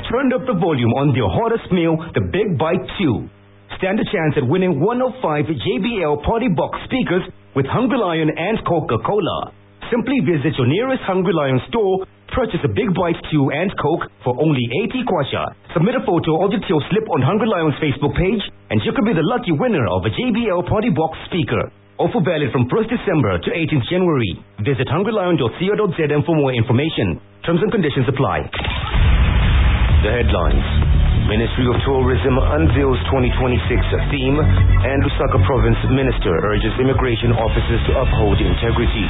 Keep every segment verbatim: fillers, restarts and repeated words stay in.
turned up the volume on their hottest meal, the Big Bite two. Stand a chance at winning one of five J B L Party Box speakers with Hungry Lion and Coca-Cola. Simply visit your nearest Hungry Lion store, purchase a Big Bite two and Coke for only eighty kwacha. Submit a photo of your tail slip on Hungry Lion's Facebook page, and you could be the lucky winner of a J B L Party Box speaker. Offer valid from first December to eighteenth January. Visit hungry lion dot co dot z m for more information. Terms and conditions apply. The headlines. Ministry of Tourism unveils twenty twenty-six theme, and Lusaka Province Minister urges immigration officers to uphold integrity.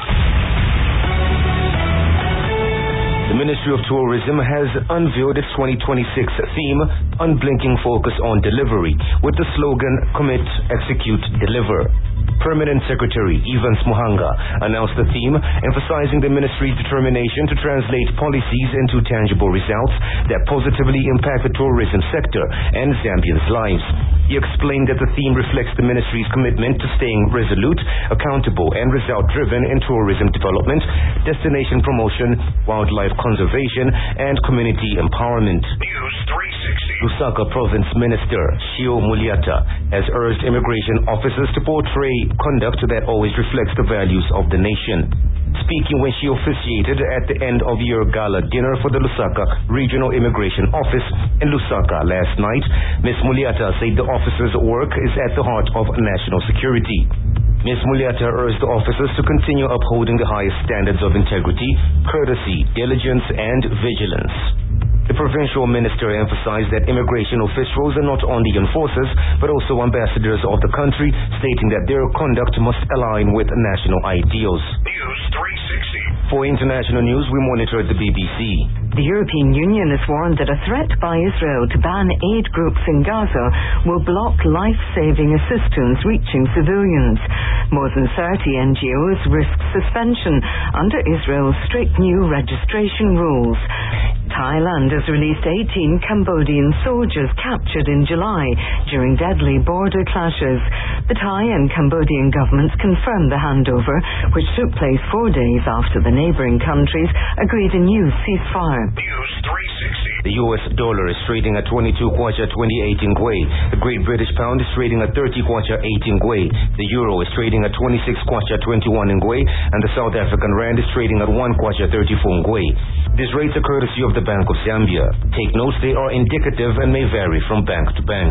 The Ministry of Tourism has unveiled its twenty twenty-six theme, Unblinking Focus on Delivery, with the slogan, Commit, Execute, Deliver. Permanent Secretary Evans Muhanga announced the theme, emphasizing the ministry's determination to translate policies into tangible results that positively impact the tourism sector and Zambians' lives. He explained that the theme reflects the ministry's commitment to staying resolute, accountable, and result-driven in tourism development, destination promotion, wildlife conservation, and community empowerment. News three sixty. Lusaka Province Minister Shio Muliata has urged immigration officers to portray conduct that always reflects the values of the nation. Speaking when she officiated at the end of year gala dinner for the Lusaka Regional Immigration Office in Lusaka last night, Miz Muliata said the officers' work is at the heart of national security. Miz Muliata urged the officers to continue upholding the highest standards of integrity, courtesy, diligence, and vigilance. The provincial minister emphasized that immigration officials are not only enforcers, but also ambassadors of the country, stating that their conduct must align with national ideals. News three sixty. For international news, we monitor the B B C. The European Union has warned that a threat by Israel to ban aid groups in Gaza will block life-saving assistance reaching civilians. More than thirty N G Os risk suspension under Israel's strict new registration rules. Thailand has released eighteen Cambodian soldiers captured in July during deadly border clashes. The Thai and Cambodian governments confirmed the handover, which took place four days after the neighboring countries agreed a new ceasefire. News three sixty. The U S dollar is trading at twenty-two kwacha twenty-eight ngwe. The Great British Pound is trading at thirty kwacha eight ngwe. The Euro is trading at twenty-six kwacha twenty-one ngwe, and the South African Rand is trading at one kwacha thirty-four ngwe. These rates are courtesy of the Bank of Zambia. Take notes, they are indicative and may vary from bank to bank.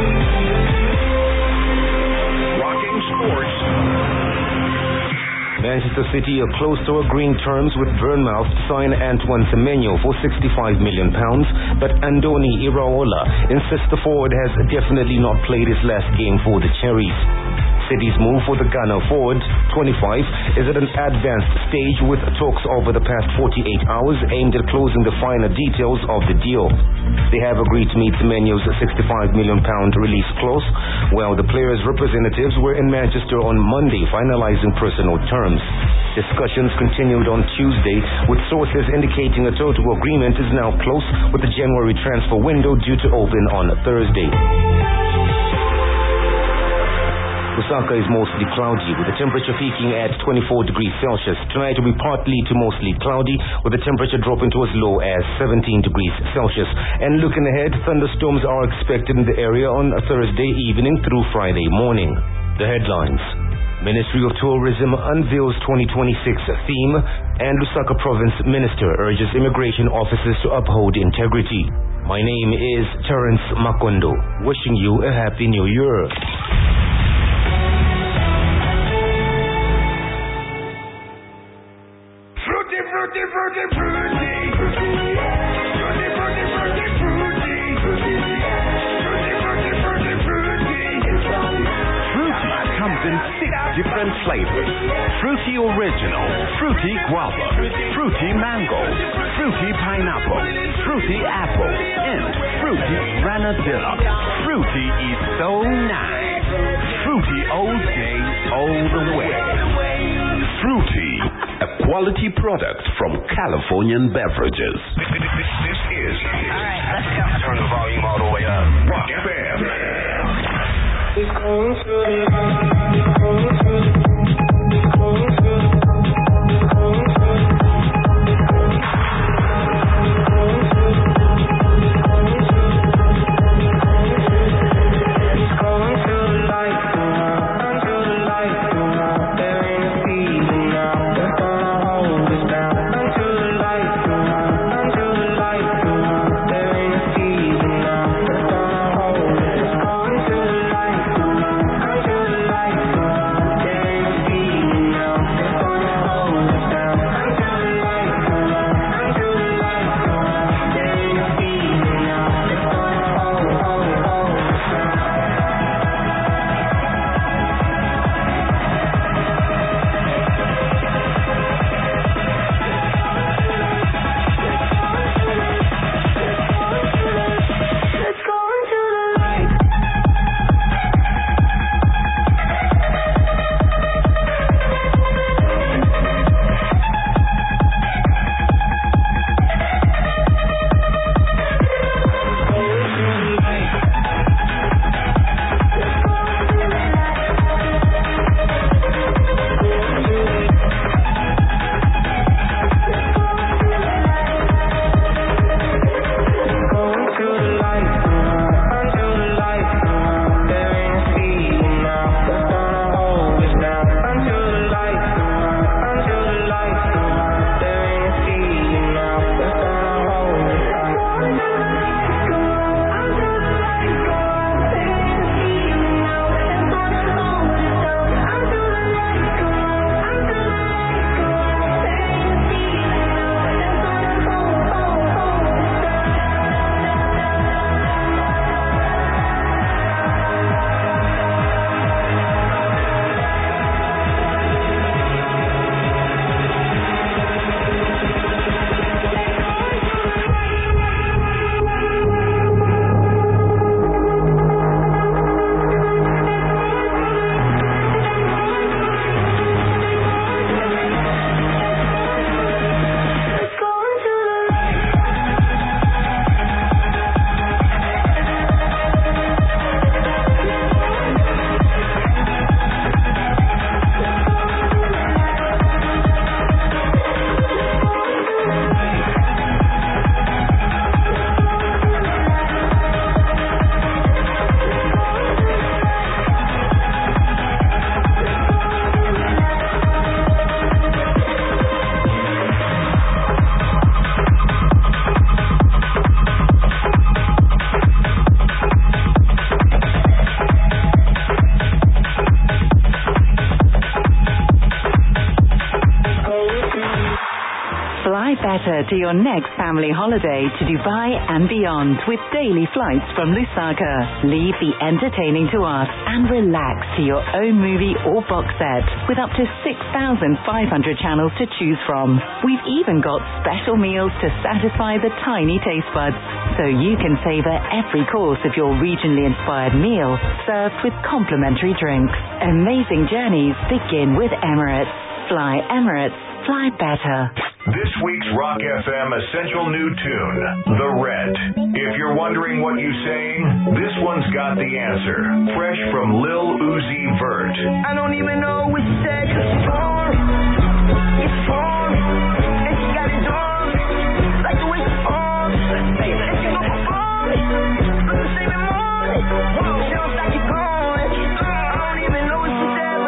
Rocking sports. Manchester City are close to agreeing terms with Bournemouth to sign Antoine Semenyo for sixty-five million pounds, but Andoni Iraola insists the forward has definitely not played his last game for the Cherries. City's move for the Ghana forward, twenty-five, is at an advanced stage with talks over the past forty-eight hours aimed at closing the finer details of the deal. They have agreed to meet Semenyo's sixty-five million pound release clause, while the player's representatives were in Manchester on Monday finalizing personal terms. Discussions continued on Tuesday, with sources indicating a total agreement is now close, with the January transfer window due to open on Thursday. Lusaka is mostly cloudy, with the temperature peaking at twenty-four degrees Celsius. Tonight will be partly to mostly cloudy, with the temperature dropping to as low as seventeen degrees Celsius. And looking ahead, thunderstorms are expected in the area on Thursday evening through Friday morning. The headlines. Ministry of Tourism unveils twenty twenty-six theme, and Lusaka Province Minister urges immigration officers to uphold integrity. My name is Terence Makondo, wishing you a happy new year. Fruity, fruity, fruity, fruity. Fruity, fruity, fruity, fruity. Fruity, fruity, fruity, fruity. Fruity comes in six different flavors. Fruity Original, Fruity Guava, Fruity Mango, Fruity Pineapple, Fruity Apple, and Fruity Granadilla. Fruity is so nice. Fruity all day, all the way. Fruity, a quality product from Californian Beverages. This, this, this, this is. All right, let's go. Turn the volume all the way up. Rock F M. It's going to the it's going to it's going to it's going to better to your next family holiday to Dubai and beyond with daily flights from Lusaka. Leave the entertaining to us and relax to your own movie or box set with up to six thousand five hundred channels to choose from. We've even got special meals to satisfy the tiny taste buds, so you can savor every course of your regionally inspired meal served with complimentary drinks. Amazing journeys begin with Emirates. Fly Emirates. Fly better. This week's Rock F M Essential New Tune, The Red. If you're wondering what you're saying, this one's got the answer. Fresh from Lil Uzi Vert. I know